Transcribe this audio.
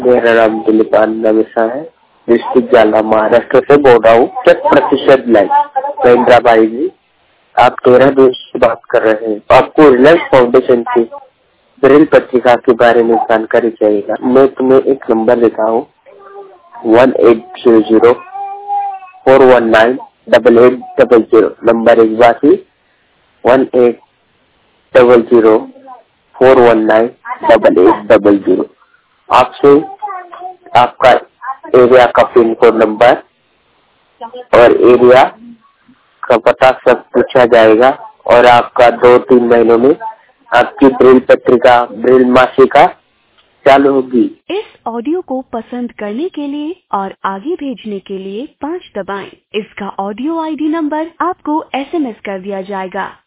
मेरा नाम दिलीप नमिसा है। डिस्ट्रिक्ट जालना महाराष्ट्र से बोल रहा हूँ। 100% लाइव महेंद्रा भाई जी, आप 13 दोस्त से बात कर रहे हैं। आपको रिलायंस फाउंडेशन की ब्रेल पत्रिका के बारे में जानकारी चाहिएगा। मैं तुम्हें एक नंबर देता हूँ 1800-419-8800। नंबर एक बार ही 1800-419-8800। आपसे आपका एरिया का पिन कोड नंबर और एरिया का पता सब पूछा जाएगा और आपका 2-3 महीनों में आपकी ब्रेल पत्रिका ब्रेल मासिका चालू होगी। इस ऑडियो को पसंद करने के लिए और आगे भेजने के लिए 5 दबाएं। इसका ऑडियो आईडी नंबर आपको SMS कर दिया जाएगा।